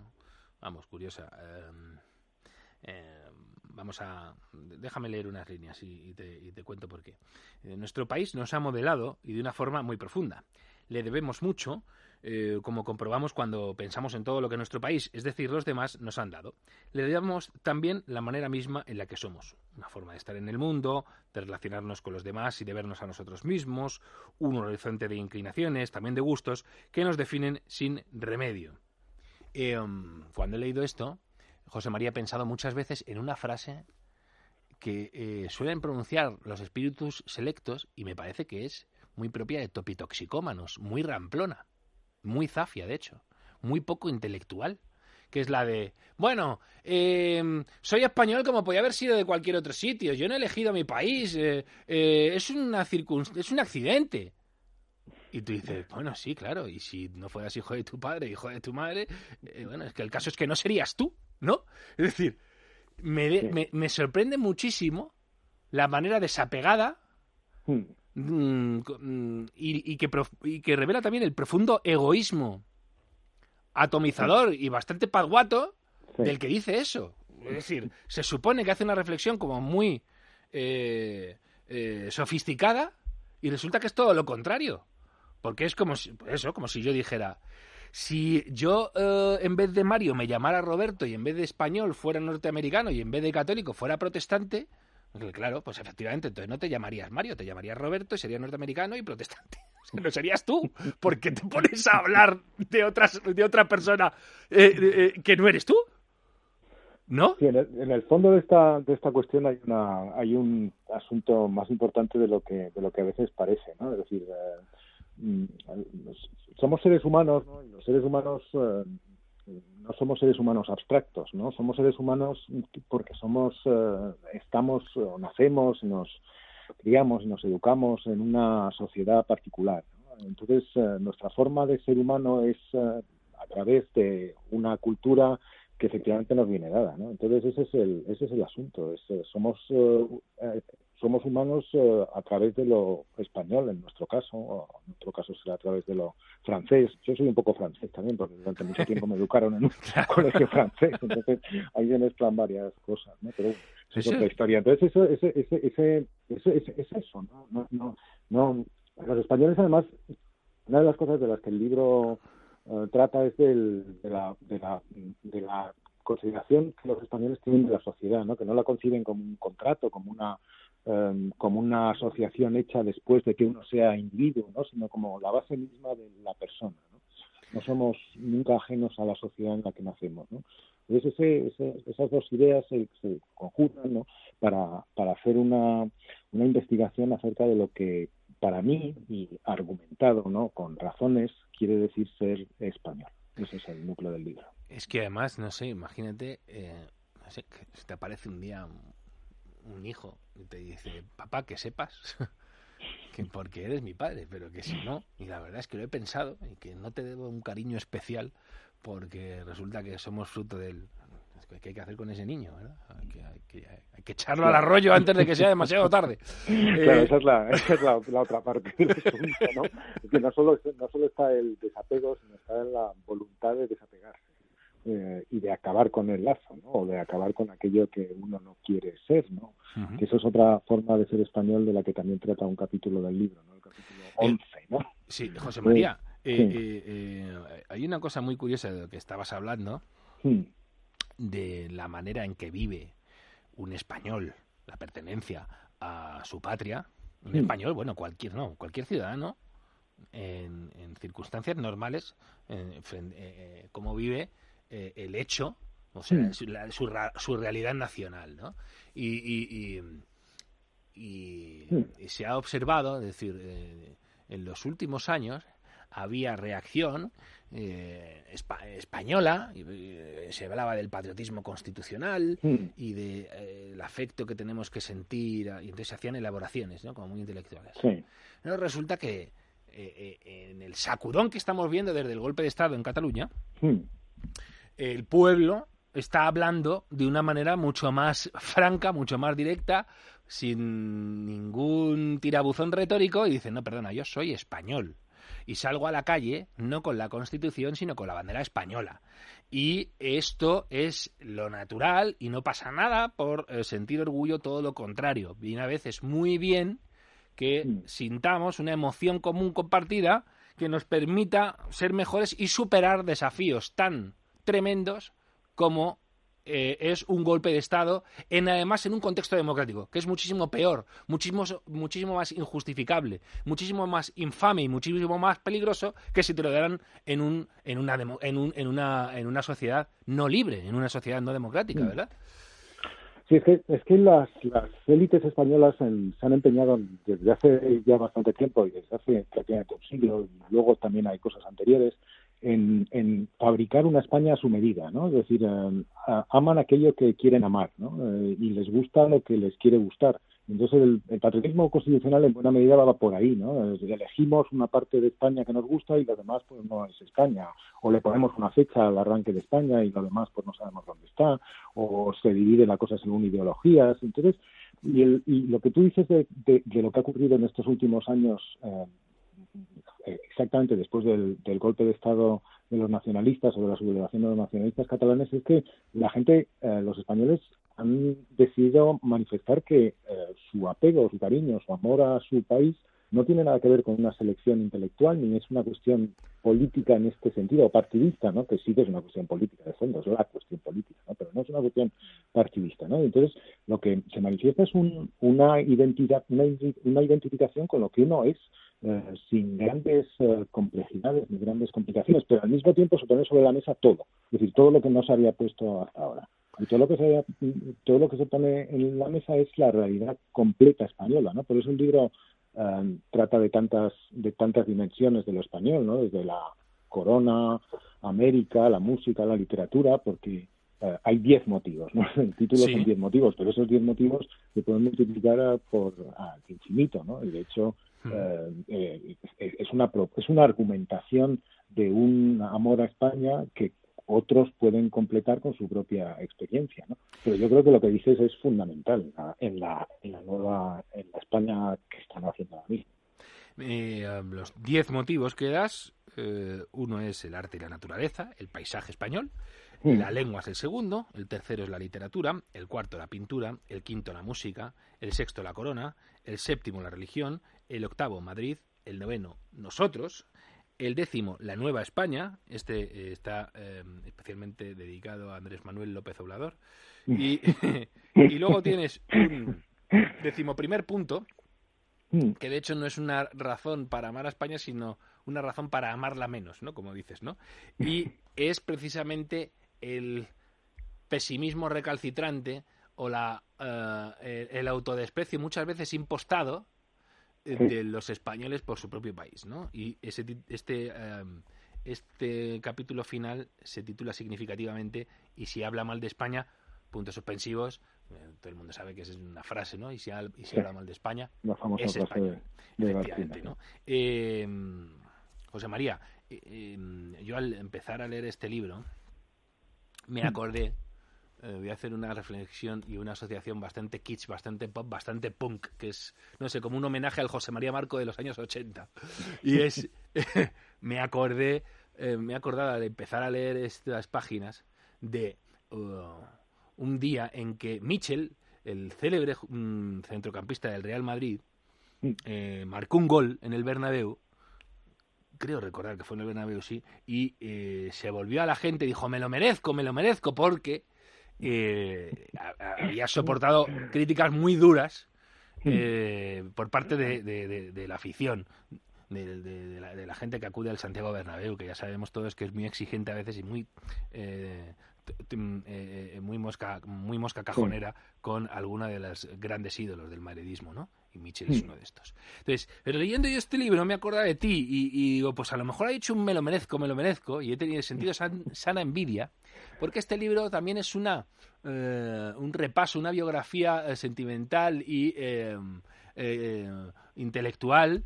déjame leer unas líneas y te cuento por qué. Nuestro país nos ha modelado y de una forma muy profunda. Le debemos mucho, como comprobamos cuando pensamos en todo lo que nuestro país, es decir, los demás, nos han dado. Le debemos también la manera misma en la que somos, una forma de estar en el mundo, de relacionarnos con los demás y de vernos a nosotros mismos, un horizonte de inclinaciones, también de gustos, que nos definen sin remedio. Cuando he leído esto, José María, ha pensado muchas veces en una frase que suelen pronunciar los espíritus selectos y me parece que es muy propia de topitoxicómanos, muy ramplona, muy zafia, de hecho, muy poco intelectual, que es la de, bueno, soy español como podía haber sido de cualquier otro sitio, yo no he elegido mi país, es un accidente. Y tú dices, bueno, sí, claro, y si no fueras hijo de tu padre, hijo de tu madre, bueno, es que el caso es que no serías tú, ¿no? Es decir, me sorprende muchísimo la manera desapegada y que revela también el profundo egoísmo atomizador y bastante pasguato del que dice eso. Es decir, se supone que hace una reflexión como muy sofisticada y resulta que es todo lo contrario. Porque es como si yo dijera, si yo en vez de Mario me llamara Roberto y en vez de español fuera norteamericano y en vez de católico fuera protestante, claro, pues efectivamente, entonces no te llamarías Mario, te llamarías Roberto y serías norteamericano y protestante. O sea, no serías tú, porque te pones a hablar de otra persona que no eres tú, ¿no? Sí, en el fondo de esta cuestión hay un asunto más importante de lo que a veces parece, ¿no? Es decir, somos seres humanos, ¿no? Y los seres humanos no somos seres humanos abstractos, ¿no? Somos seres humanos porque estamos o nacemos, nos criamos y nos educamos en una sociedad particular, ¿no? Entonces, nuestra forma de ser humano es a través de una cultura que efectivamente nos viene dada, ¿no? Entonces ese es el asunto. Somos humanos a través de lo español, en nuestro caso, o en otro caso será a través de lo francés. Yo soy un poco francés también, porque durante mucho tiempo me educaron en un colegio francés, entonces ahí se mezclan varias cosas, ¿no? Pero bueno, es otra historia. Entonces es eso, ¿no? Los españoles, además, una de las cosas de las que el libro trata es de la consideración que los españoles tienen de la sociedad, ¿no? Que no la conciben como un contrato, como una asociación hecha después de que uno sea individuo, ¿no? Sino como la base misma de la persona, ¿no? No somos nunca ajenos a la sociedad en la que nacemos, ¿no? Entonces esas dos ideas se conjuntan, ¿no? para hacer una investigación acerca de lo que para mí, y argumentado, ¿no? Con razones, quiere decir ser español. Ese es el núcleo del libro. Es que además, no sé, imagínate, no sé, que si te aparece un día un hijo y te dice, papá, que sepas que porque eres mi padre, pero que si no, y la verdad es que lo he pensado y que no te debo un cariño especial porque resulta que somos fruto del... ¿Qué hay que hacer con ese niño, ¿verdad? Hay que echarlo al arroyo antes de que sea demasiado tarde. Claro, esa es la otra parte del asunto, ¿no? Es que no solo está el desapego, sino está en la voluntad de desapegarse y de acabar con el lazo, ¿no? O de acabar con aquello que uno no quiere ser, ¿no? Uh-huh. Que eso es otra forma de ser español de la que también trata un capítulo del libro, ¿no? El capítulo 11, ¿no? Sí, José María, hay una cosa muy curiosa de lo que estabas hablando, de la manera en que vive un español la pertenencia a su patria, un español, bueno, cualquier ciudadano en circunstancias normales, cómo vive el hecho, o sea, su realidad nacional, ¿no? Y se ha observado, es decir, en los últimos años había reacción española, se hablaba del patriotismo constitucional y del afecto que tenemos que sentir, y entonces se hacían elaboraciones, ¿no? Como muy intelectuales. Sí. Pero resulta que en el sacudón que estamos viendo desde el golpe de Estado en Cataluña, el pueblo está hablando de una manera mucho más franca, mucho más directa, sin ningún tirabuzón retórico, y dice, no, perdona, yo soy español. Y salgo a la calle no con la Constitución, sino con la bandera española. Y esto es lo natural y no pasa nada por sentir orgullo, todo lo contrario. Viene a veces muy bien que sintamos una emoción común compartida que nos permita ser mejores y superar desafíos tan tremendos como es un golpe de Estado, además en un contexto democrático, que es muchísimo peor, muchísimo más injustificable, muchísimo más infame y muchísimo más peligroso que si te lo dieran en una sociedad no libre, en una sociedad no democrática, ¿verdad? Sí, es que las élites españolas se han empeñado desde hace ya bastante tiempo y desde hace prácticamente un siglo, y luego también hay cosas anteriores, en fabricar una España a su medida, ¿no? Es decir, aman aquello que quieren amar, ¿no? Y les gusta lo que les quiere gustar. Entonces el patriotismo constitucional en buena medida va por ahí, ¿no? Elegimos una parte de España que nos gusta y lo demás pues no es España, o le ponemos una fecha al arranque de España y lo demás pues no sabemos dónde está, o se divide la cosa según ideologías. Entonces, y lo que tú dices de lo que ha ocurrido en estos últimos años, exactamente después del golpe de Estado de los nacionalistas o de la sublevación de los nacionalistas catalanes, es que la gente, los españoles, han decidido manifestar que su apego, su cariño, su amor a su país no tiene nada que ver con una selección intelectual, ni es una cuestión política en este sentido, o partidista, ¿no? Que sí que es una cuestión política de fondo, es la cuestión política, ¿no? Pero no es una cuestión partidista, ¿no? Entonces, lo que se manifiesta es una identificación con lo que uno es, sin grandes complejidades ni grandes complicaciones, pero al mismo tiempo se pone sobre la mesa todo, es decir, todo lo que no se había puesto hasta ahora. Y todo lo que se pone en la mesa es la realidad completa española, ¿no? Por eso el libro trata de tantas dimensiones de lo español, ¿no? Desde la corona, América, la música, la literatura, porque hay 10 motivos, ¿no? El título son 10 motivos, pero esos 10 motivos se pueden multiplicar por infinito, ¿no? Y de hecho es una argumentación de un amor a España que otros pueden completar con su propia experiencia, ¿no? Pero yo creo que lo que dices es fundamental en la España que están haciendo ahora mismo. Los 10 motivos que das, uno es el arte y la naturaleza, el paisaje español, la lengua es el segundo, el tercero es la literatura, el cuarto la pintura, el quinto la música, el sexto la corona, el séptimo la religión, el octavo Madrid, el noveno nosotros, el décimo, la Nueva España, está especialmente dedicado a Andrés Manuel López Obrador, y luego tienes un 11º punto, que de hecho no es una razón para amar a España, sino una razón para amarla menos, ¿no? Como dices, ¿no? Y es precisamente el pesimismo recalcitrante o el autodesprecio muchas veces impostado de los españoles por su propio país, ¿no? Y este capítulo final se titula significativamente "Y si habla mal de España", puntos suspensivos. Todo el mundo sabe que esa es una frase, ¿no? Y si habla mal de España, es español, efectivamente, ¿no? José María, yo al empezar a leer este libro me acordé, voy a hacer una reflexión y una asociación bastante kitsch, bastante pop, bastante punk, que es, no sé, como un homenaje al José María Marco de los años 80. Y es, me he acordado al empezar a leer estas páginas de un día en que Michel, el célebre centrocampista del Real Madrid, marcó un gol en el Bernabéu, creo recordar que fue en el Bernabéu, sí, y se volvió a la gente y dijo, me lo merezco, porque había soportado críticas muy duras por parte de la afición, de la gente que acude al Santiago Bernabéu, que ya sabemos todos que es muy exigente a veces y muy mosca cajonera con alguna de las grandes ídolos del madridismo, ¿no? Y Michel es uno de estos. Entonces, pero leyendo yo este libro me acordaba de ti y digo, pues a lo mejor ha dicho un me lo merezco, y he tenido sentido sana envidia, porque este libro también es un repaso, una biografía sentimental y intelectual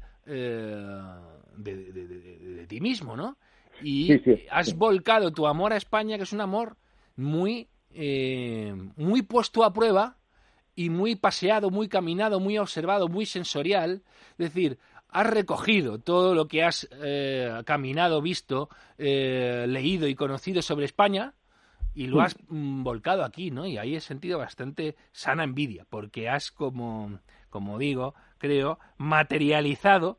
de ti mismo, ¿no? Y has volcado tu amor a España, que es un amor muy puesto a prueba y muy paseado, muy caminado, muy observado, muy sensorial. Es decir, has recogido todo lo que has caminado, visto, leído y conocido sobre España y lo has volcado aquí, ¿no? Y ahí he sentido bastante sana envidia, porque has, como digo, creo, materializado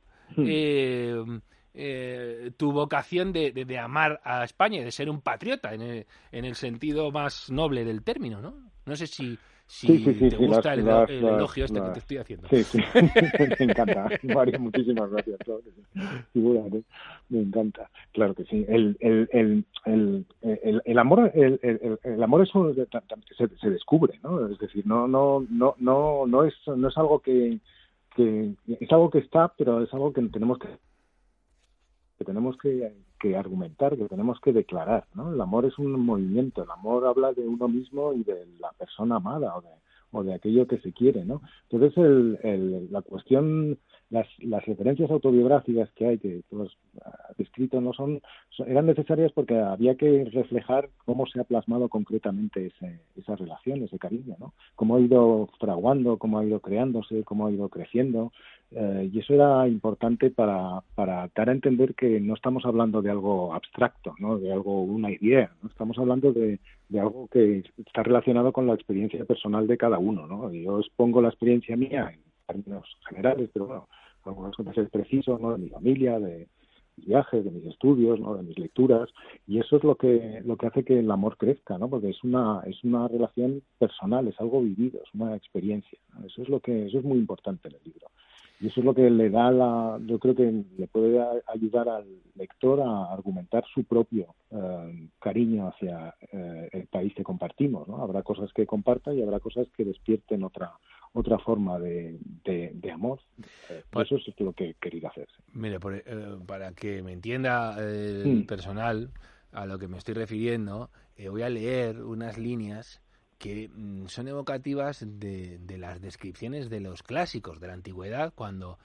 tu vocación de amar a España y de ser un patriota en el sentido más noble del término, ¿no? No sé si te gusta el elogio que te estoy haciendo. Sí, me encanta. Mario, muchísimas gracias. Claro que sí. Figúrate, me encanta. Claro que sí. El amor, el amor es uno se descubre, ¿no? Es decir, no es algo que es algo que está, pero es algo que tenemos que que argumentar, que tenemos que declarar, ¿no? El amor es un movimiento, el amor habla de uno mismo y de la persona amada o de aquello que se quiere, ¿no? Entonces la cuestión, las referencias autobiográficas que hay, que tú has descrito, eran necesarias porque había que reflejar cómo se ha plasmado concretamente esa relación, ese cariño, ¿no? Cómo ha ido fraguando, cómo ha ido creándose, cómo ha ido creciendo, y eso era importante para dar a entender que no estamos hablando de algo abstracto, ¿no? De algo, una idea, ¿no? Estamos hablando de algo que está relacionado con la experiencia personal de cada uno, ¿no? Yo expongo la experiencia mía en términos generales, pero bueno, algunas cosas es preciso, ¿no? De mi familia, de mis viajes, de mis estudios, ¿no? De mis lecturas, y eso es lo que hace que el amor crezca, ¿no? Porque es una relación personal, es algo vivido, es una experiencia, ¿no? Eso es muy importante en el libro. Y eso es lo que le da yo creo que le puede ayudar al lector a argumentar su propio cariño hacia el país que compartimos, ¿no? Habrá cosas que comparta y habrá cosas que despierten otra forma de amor. Eso es lo que he querido hacer. Mire, para que me entienda el personal a lo que me estoy refiriendo, voy a leer unas líneas que son evocativas de las descripciones de los clásicos de la antigüedad, cuando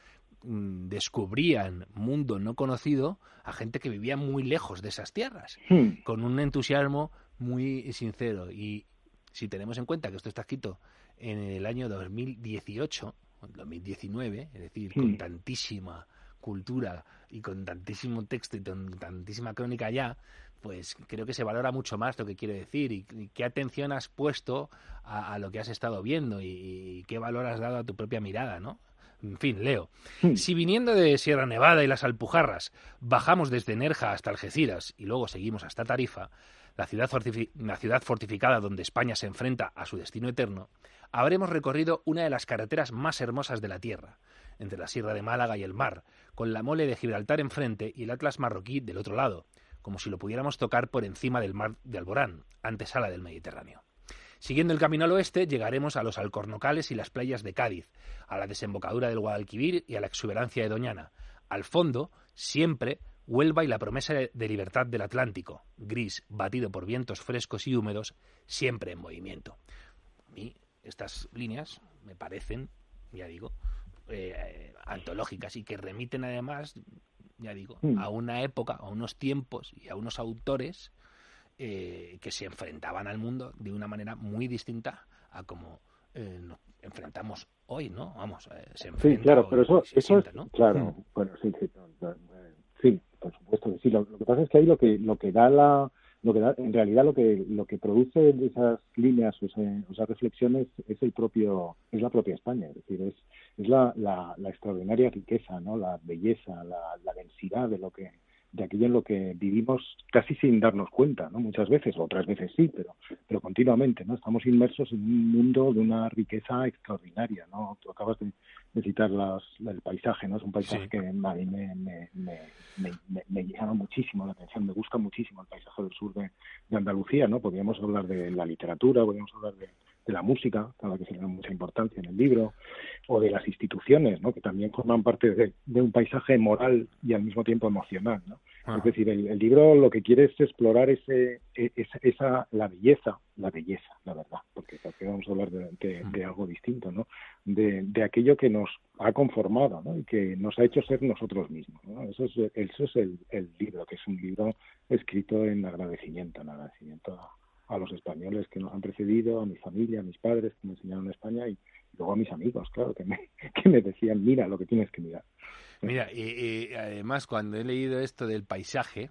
descubrían mundo no conocido a gente que vivía muy lejos de esas tierras, con un entusiasmo muy sincero. Y si tenemos en cuenta que esto está escrito en el año 2018, 2019, es decir, con tantísima cultura y con tantísimo texto y con tantísima crónica ya, pues creo que se valora mucho más lo que quiere decir y qué atención has puesto a lo que has estado viendo y qué valor has dado a tu propia mirada, ¿no? En fin, leo. Si viniendo de Sierra Nevada y las Alpujarras bajamos desde Nerja hasta Algeciras y luego seguimos hasta Tarifa, la ciudad fortificada donde España se enfrenta a su destino eterno, habremos recorrido una de las carreteras más hermosas de la tierra, entre la Sierra de Málaga y el mar, con la mole de Gibraltar enfrente y el Atlas marroquí del otro lado, como si lo pudiéramos tocar por encima del mar de Alborán, antesala del Mediterráneo. Siguiendo el camino al oeste, llegaremos a los Alcornocales y las playas de Cádiz, a la desembocadura del Guadalquivir y a la exuberancia de Doñana. Al fondo, siempre, Huelva y la promesa de libertad del Atlántico, gris, batido por vientos frescos y húmedos, siempre en movimiento. A mí estas líneas me parecen, ya digo, antológicas y que remiten además, ya digo, a una época, a unos tiempos y a unos autores que se enfrentaban al mundo de una manera muy distinta a como nos enfrentamos hoy, ¿no? Vamos, se enfrenta. Sí, claro, pero eso sienta, es, ¿no? claro, bueno, sí, por supuesto que sí. Lo que pasa es que ahí lo que da en realidad lo que produce esas líneas o esas reflexiones es la propia España, es decir, es la extraordinaria riqueza, ¿no? La belleza, la densidad de aquello en lo que vivimos casi sin darnos cuenta, ¿no? Muchas veces, otras veces sí, pero continuamente, ¿no? Estamos inmersos en un mundo de una riqueza extraordinaria, ¿no? Tú acabas de citar el paisaje, ¿no? Es un paisaje que a mí me llama muchísimo la atención, me gusta muchísimo el paisaje del sur de Andalucía, ¿no? Podríamos hablar de la literatura, podríamos hablar de la música, a la que se le da mucha importancia en el libro, o de las instituciones, ¿no? Que también forman parte de un paisaje moral y al mismo tiempo emocional, ¿no? Es decir, el libro lo que quiere es explorar la belleza, la verdad, porque vamos a hablar de algo distinto, ¿no? De aquello que nos ha conformado, ¿no? Y que nos ha hecho ser nosotros mismos, ¿no? Eso es el libro, que es un libro escrito en agradecimiento a los españoles que nos han precedido, a mi familia, a mis padres que me enseñaron España y luego a mis amigos, claro, que me decían, mira lo que tienes que mirar. Mira, y además cuando he leído esto del paisaje,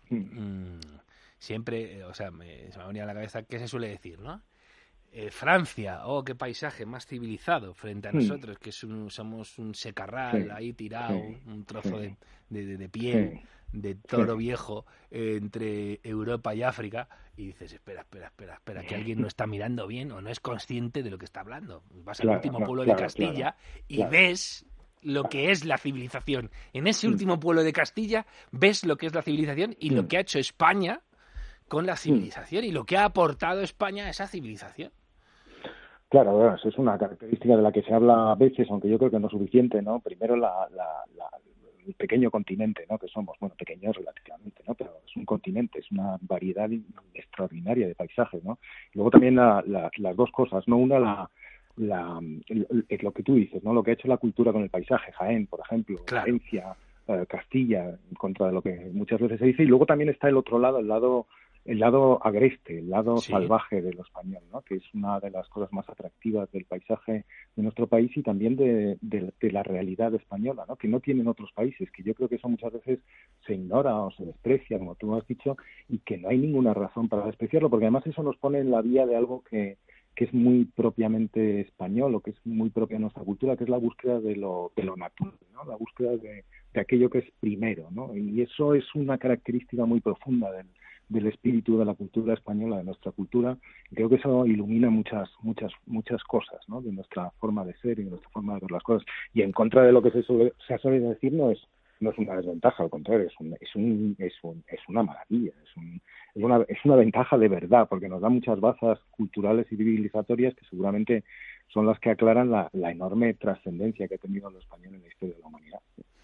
siempre, o sea, se me ha venido a la cabeza qué se suele decir, ¿no? Francia, oh, qué paisaje más civilizado frente a nosotros, que somos un secarral ahí tirado, un trozo de piel de toro viejo entre Europa y África, y dices, espera, que alguien no está mirando bien o no es consciente de lo que está hablando. Vas al último pueblo de Castilla y ves lo que es la civilización. En ese último pueblo de Castilla ves lo que es la civilización y lo que ha hecho España con la civilización y lo que ha aportado España a esa civilización. Claro, bueno, eso es una característica de la que se habla a veces, aunque yo creo que no es suficiente, ¿no? Primero el pequeño continente, ¿no?, que somos. Bueno, pequeño relativamente, ¿no?, pero es un continente, es una variedad extraordinaria de paisajes, ¿no? Y luego también las dos cosas, ¿no? Una, es lo que tú dices, ¿no?, lo que ha hecho la cultura con el paisaje, Jaén, por ejemplo, Claro. Valencia, Castilla, en contra de lo que muchas veces se dice. Y luego también está el otro lado, el lado agreste, el lado Sí. salvaje de lo español, ¿no?, que es una de las cosas más atractivas del paisaje de nuestro país y también de la realidad española, ¿no?, que no tienen otros países, que yo creo que eso muchas veces se ignora o se desprecia, como tú has dicho, y que no hay ninguna razón para despreciarlo, porque además eso nos pone en la vía de algo que es muy propiamente español, o que es muy propia de nuestra cultura, que es la búsqueda de lo natural, ¿no?, la búsqueda de aquello que es primero, ¿no? Y eso es una característica muy profunda del espíritu de la cultura española, de nuestra cultura. Creo que eso ilumina muchas cosas, ¿no?, de nuestra forma de ser y de nuestra forma de ver las cosas. Y en contra de lo que se suele decir, no es una desventaja, al contrario, es una maravilla, es una ventaja de verdad, porque nos da muchas bazas culturales y civilizatorias que seguramente son las que aclaran la enorme trascendencia que ha tenido lo español en la historia de la humanidad.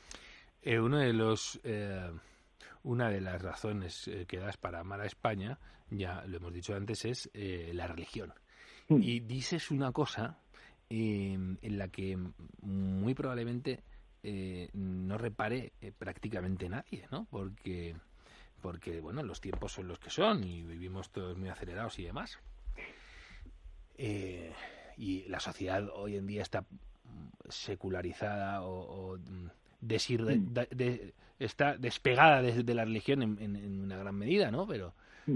Una de las razones que das para amar a España, ya lo hemos dicho antes, es la religión. Y dices una cosa en la que muy probablemente no repare prácticamente nadie, ¿no? Porque bueno, los tiempos son los que son y vivimos todos muy acelerados y demás. Y la sociedad hoy en día está secularizada o está despegada de la religión en una gran medida, ¿no? Pero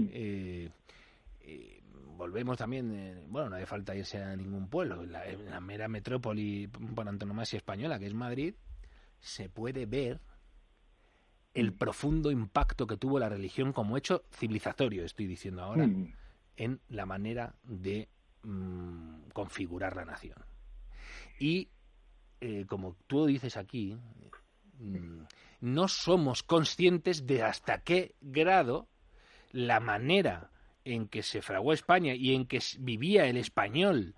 volvemos también, bueno, no hace falta irse a ningún pueblo, en la mera metrópoli por antonomasia española, que es Madrid, se puede ver el profundo impacto que tuvo la religión como hecho civilizatorio, estoy diciendo ahora, en la manera de configurar la nación. Y como tú dices aquí, no somos conscientes de hasta qué grado la manera en que se fraguó España y en que vivía el español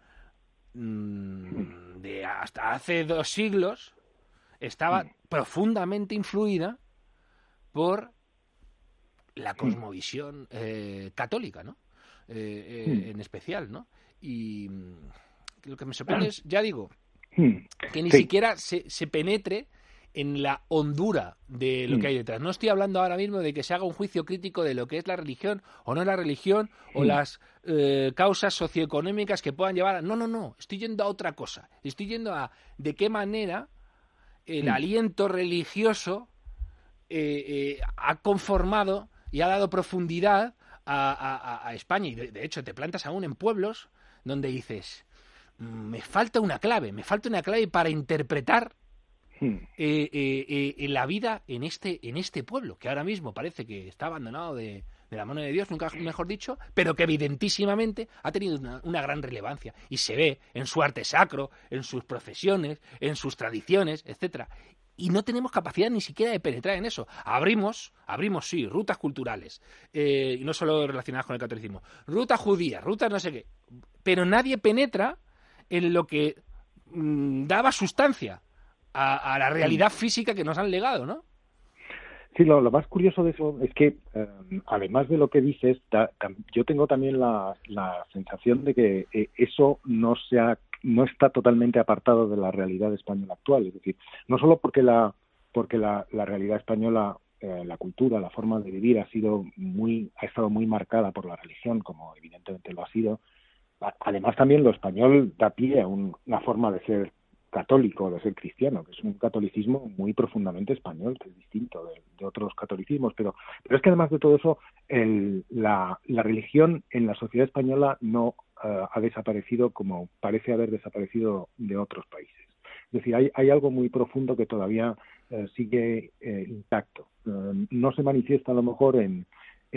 de hasta hace 2 siglos estaba profundamente influida por la cosmovisión católica, ¿no? En especial, ¿no? Y lo que me sorprende es, ya digo, que ni siquiera se penetre en la hondura de lo que hay detrás. No estoy hablando ahora mismo de que se haga un juicio crítico de lo que es la religión o no es la religión o las causas socioeconómicas que puedan llevar a... No. Estoy yendo a otra cosa. Estoy yendo a de qué manera el aliento religioso ha conformado y ha dado profundidad a España. Y de hecho te plantas aún en pueblos donde dices, me falta una clave para interpretar la vida en este pueblo, que ahora mismo parece que está abandonado de la mano de Dios, nunca mejor dicho, pero que evidentísimamente ha tenido una gran relevancia y se ve en su arte sacro, en sus procesiones, en sus tradiciones, etcétera. Y no tenemos capacidad ni siquiera de penetrar en eso. Abrimos sí, rutas culturales, y no solo relacionadas con el catolicismo, rutas judías, rutas no sé qué, pero nadie penetra en lo que daba sustancia a la realidad física que nos han legado, ¿no? Sí, lo más curioso de eso es que, además de lo que dices, yo tengo también la sensación de que eso no está totalmente apartado de la realidad española actual. Es decir, no solo porque la realidad española, la cultura, la forma de vivir ha estado muy marcada por la religión, como evidentemente lo ha sido. Además, también lo español da pie a una forma de ser católico, de ser cristiano, que es un catolicismo muy profundamente español, que es distinto de otros catolicismos, pero es que además de todo eso, la religión en la sociedad española no ha desaparecido como parece haber desaparecido de otros países. Es decir, hay algo muy profundo que todavía sigue intacto. No se manifiesta a lo mejor en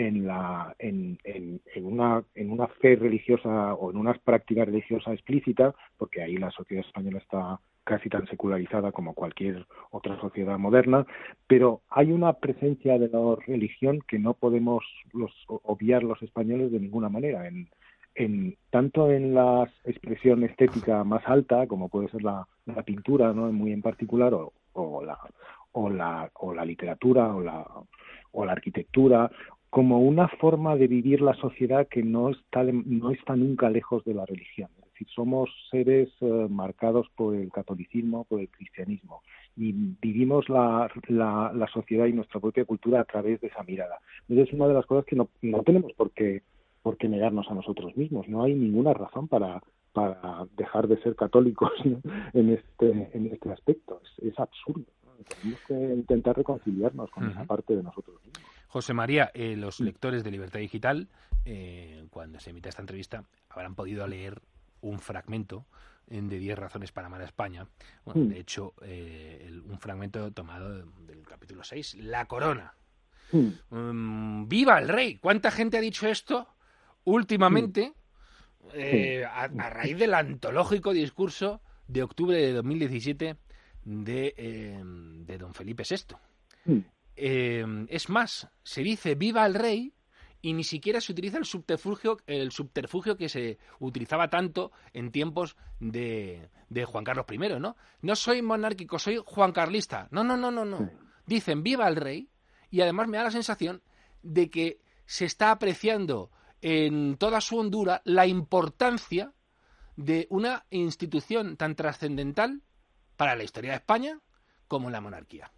una fe religiosa o en una práctica religiosa explícita, porque ahí la sociedad española está casi tan secularizada como cualquier otra sociedad moderna, pero hay una presencia de la religión que no podemos obviar los españoles de ninguna manera, tanto en la expresión estética más alta, como puede ser la pintura, ¿no?, muy en particular, o o la literatura o la arquitectura como una forma de vivir la sociedad que no está nunca lejos de la religión. Es decir, somos seres marcados por el catolicismo, por el cristianismo, y vivimos la sociedad y nuestra propia cultura a través de esa mirada. Entonces, es una de las cosas que no tenemos por qué negarnos a nosotros mismos. No hay ninguna razón para dejar de ser católicos, ¿no? en este aspecto. Es absurdo, ¿no? Tenemos que intentar reconciliarnos con esa parte de nosotros mismos. José María, los lectores de Libertad Digital, cuando se emita esta entrevista, habrán podido leer un fragmento de 10 razones para amar a España. Bueno, de hecho, un fragmento tomado del capítulo 6, La Corona. ¡Viva el rey! ¿Cuánta gente ha dicho esto últimamente a raíz del antológico discurso de octubre de 2017 de don Felipe VI? Es más, se dice viva el rey y ni siquiera se utiliza el subterfugio que se utilizaba tanto en tiempos de Juan Carlos I, ¿no? No soy monárquico, soy juancarlista. No. Dicen viva el rey y además me da la sensación de que se está apreciando en toda su hondura la importancia de una institución tan trascendental para la historia de España como la monarquía.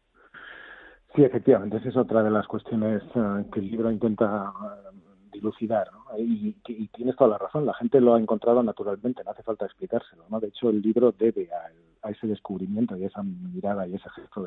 Sí, efectivamente, esa es otra de las cuestiones que el libro intenta dilucidar, ¿no? Y tienes toda la razón, la gente lo ha encontrado naturalmente, no hace falta explicárselo, ¿no? De hecho, el libro debe a ese descubrimiento y a esa mirada y ese gesto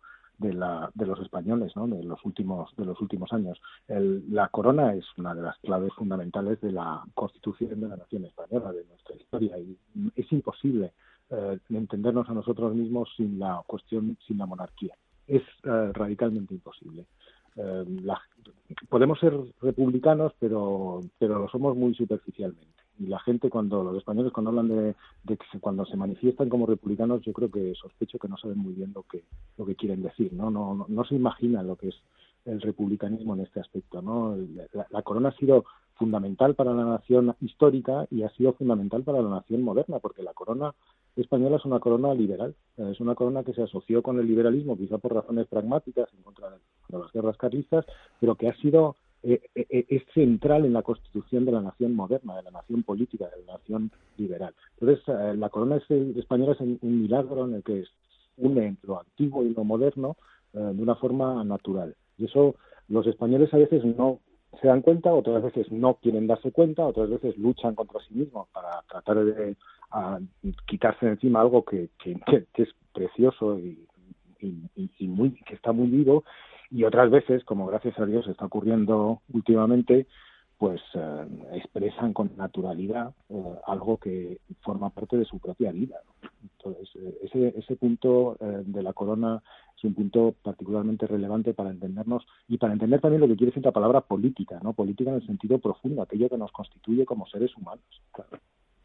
de los españoles, ¿no? de los últimos años. La corona es una de las claves fundamentales de la constitución de la nación española, de nuestra historia, y es imposible entendernos a nosotros mismos sin la monarquía. Es radicalmente imposible. Podemos ser republicanos, pero lo somos muy superficialmente. Y la gente, los españoles, cuando hablan de que cuando se manifiestan como republicanos, yo creo que sospecho que no saben muy bien lo que quieren decir, ¿no? No se imaginan lo que es el republicanismo en este aspecto, ¿no? La corona ha sido fundamental para la nación histórica y ha sido fundamental para la nación moderna, porque la corona española es una corona liberal, es una corona que se asoció con el liberalismo, quizá por razones pragmáticas en contra de las guerras carlistas, pero que ha sido es central en la constitución de la nación moderna, de la nación política, de la nación liberal. Entonces, la corona española es un milagro en el que une lo antiguo y lo moderno de una forma natural. Y eso los españoles a veces no se dan cuenta, otras veces no quieren darse cuenta, otras veces luchan contra sí mismos para tratar de quitarse de encima algo que es precioso y que está muy vivo, y otras veces, como gracias a Dios está ocurriendo últimamente, pues expresan con naturalidad algo que forma parte de su propia vida, ¿no? Entonces, ese punto de la corona es un punto particularmente relevante para entendernos y para entender también lo que quiere decir la palabra política, ¿no? Política en el sentido profundo, aquello que nos constituye como seres humanos, claro.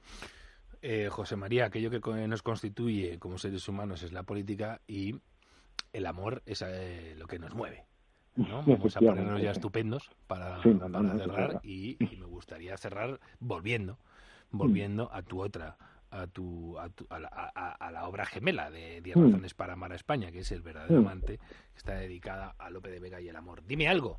José María, aquello que nos constituye como seres humanos es la política y el amor es lo que nos mueve, ¿no? Vamos a ponernos ya estupendos para cerrar y me gustaría cerrar volviendo a tu otra, a la obra gemela de 10 razones para amar a España, que es El verdadero amante, que está dedicada a Lope de Vega y el amor. Dime algo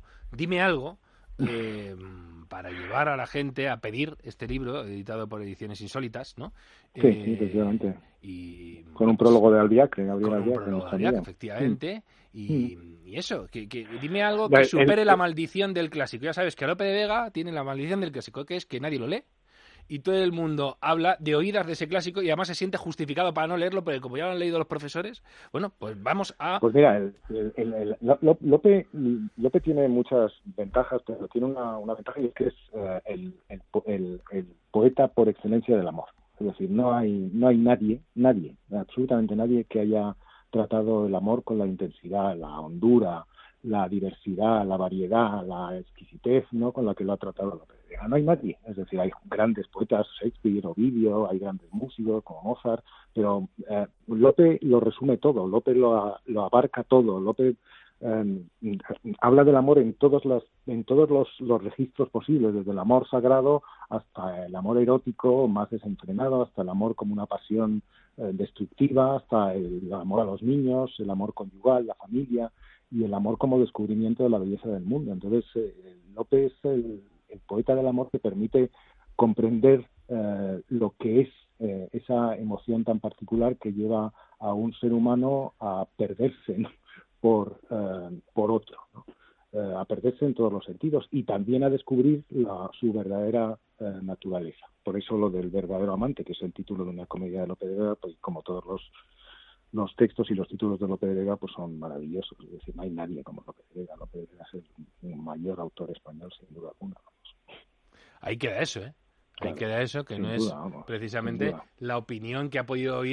para llevar a la gente a pedir este libro editado por Ediciones Insólitas, ¿no? Sí, efectivamente. Y con un prólogo de Gabriel Albiac, efectivamente. Y eso, que dime algo que supere la maldición del clásico. Ya sabes que Lope de Vega tiene la maldición del clásico, que es que nadie lo lee. Y todo el mundo habla de oídas de ese clásico y además se siente justificado para no leerlo, porque como ya lo han leído los profesores, bueno, pues vamos a... Pues mira, Lope tiene muchas ventajas, pero tiene una ventaja, y es que es el poeta por excelencia del amor. Es decir, no hay nadie, absolutamente nadie que haya tratado el amor con la intensidad, la hondura, la diversidad, la variedad, la exquisitez, ¿no?, con la que lo ha tratado Lope de Vega. No hay nadie. Es decir, hay grandes poetas, Shakespeare, Ovidio, hay grandes músicos como Mozart, pero Lope lo resume todo, Lope lo abarca todo. Lope habla del amor en todos los registros posibles, desde el amor sagrado hasta el amor erótico más desenfrenado, hasta el amor como una pasión destructiva, hasta el amor a los niños, el amor conyugal, la familia y el amor como descubrimiento de la belleza del mundo. Entonces, Lope es el poeta del amor que permite comprender lo que es esa emoción tan particular que lleva a un ser humano a perderse, ¿no?, por otro, ¿no?, a perderse en todos los sentidos y también a descubrir su verdadera naturaleza. Por eso lo del verdadero amante, que es el título de una comedia de Lope de Vega, pues como todos los textos y los títulos de Lope de Vega pues son maravillosos. Es decir, no hay nadie como Lope de Vega. Lope de Vega es el mayor autor español, sin duda alguna. Vamos. Ahí queda eso, ¿eh? Ahí Claro, queda eso, que no duda, es vamos, precisamente la opinión que ha podido oír